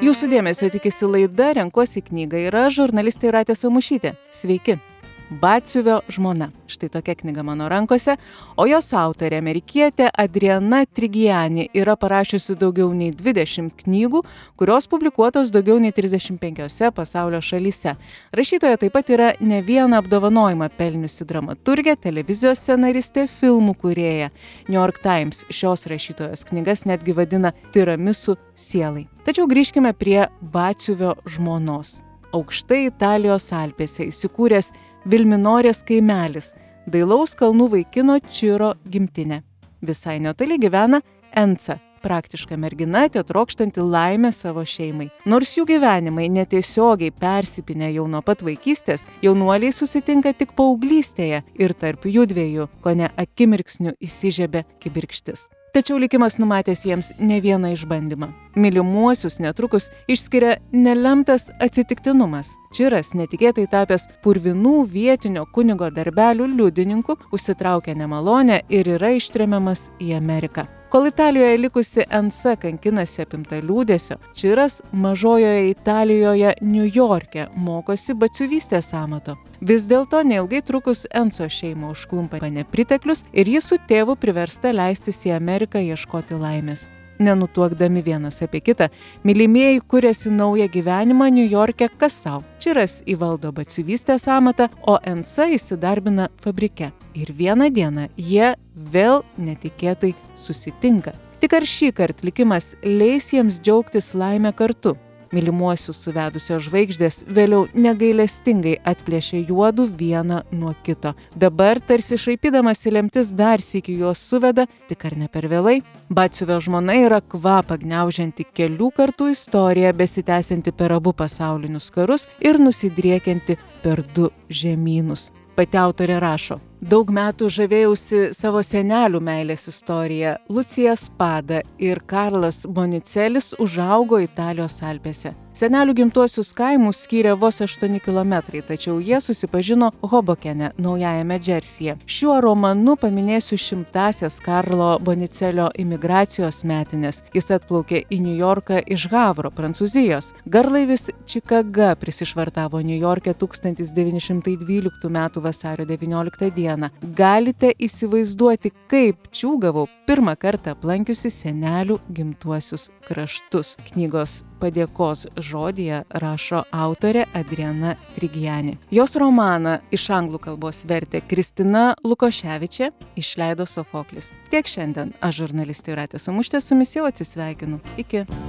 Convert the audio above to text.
Jūsų dėmesio tikisi laida Renkuosi knygą ir aš, žurnalistė Jūratė Samušytė. Sveiki! Batsiuvio žmona. Štai tokia knyga mano rankose, o jos autorė amerikietė Adriana Trigiani yra parašiusi daugiau nei 20 knygų, kurios publikuotos daugiau nei 35 pasaulio šalyse. Rašytoja taip pat yra ne vieną apdovanojimą pelniusi dramaturgė, televizijos scenaristė, filmų kūrėja. New York Times šios rašytojos knygas netgi vadina tiramisų sielai. Tačiau grįžkime prie Batsiuvio žmonos. Aukštai Italijos Alpėse įsikūręs Vilminorės kaimelis, dailaus kalnų vaikino Čiro gimtinė. Visai netoli gyvena Enca, praktiška mergina, tetrokštanti laimę savo šeimai. Nors jų gyvenimai netiesiogiai persipinę jau nuo pat vaikystės, jaunuoliai susitinka tik paauglystėje ir tarp jų dviejų kone akimirksniu įsižiebia kibirkštis. Tačiau likimas numatęs jiems ne vieną išbandymą. Mylimuosius netrukus išskiria nelemtas atsitiktinumas. Čiras, netikėtai tapęs purvinų vietinio kunigo darbelių liudininku, užsitraukia nemalonę ir yra ištremiamas į Ameriką. Kol Italijoje likusi Enca kankinasi apimta liūdesio, Čiras mažojoje Italijoje Niujorke mokosi batsiuvystės amato. Vis dėlto neilgai trukus Encos šeimą užklumpa nepriteklius ir ji su tėvu priversta leistis į Ameriką ieškoti laimės. Nenutuokdami vienas apie kitą, mylimieji kuriasi naują gyvenimą Niujorke kas sau. Čiras įvaldo batsiuvystės amatą, o Enca įsidarbina fabrike. Ir vieną dieną jie vėl netikėtai susitinka. Tik ar šįkart likimas leis jiems džiaugtis laimę kartu? Mylimuosius suvedusios žvaigždės vėliau negailestingai atplėšė juodų vieną nuo kito. Dabar, tarsi šaipydamasi lemtis dar sykį juos suveda, tik ar ne per vėlai? Batsiuvio žmona yra kvapą gniaužianti kelių kartų istorija, besitęsianti per abu pasaulinius karus ir nusidriekianti per 2 žemynus. Pati autorė rašo: daug metų žavėjausi savo senelių meilės istorija. Lucija Spada ir Karlas Bonicelis užaugo Italijos Alpėse. Senelių gimtuosius kaimus skyrė vos 8 kilometrai, tačiau jie susipažino Hobokene, naujajame Džersyje. Šiuo romanu paminėsiu 100-asias Karlo Bonicelio imigracijos metines. Jis atplaukė į Niujorką iš Havro, Prancūzijos. Garlaivis Čikaga prisišvartavo Niujorke 1912 m. vasario 19 d. Galite įsivaizduoti, kaip čiūgavau pirmą kartą aplankiusi senelių gimtuosius kraštus. Knygos padėkos žodyje rašo autorė Adriana Trigiani. Jos romaną iš anglų kalbos vertė Kristina Lukoševičė, išleido Sofoklis. Tiek šiandien. Aš, žurnalistė Jūratė Samušytė, su jumis jau atsisveikinu. Iki.